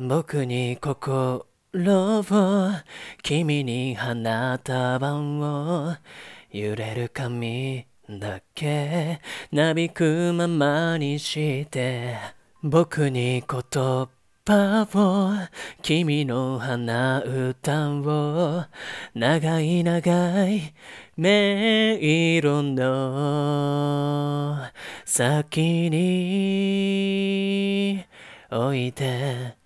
僕に心を君に花束を揺れる髪だけなびくままにして僕に言葉を君の鼻歌を長い長い迷路の先に置いて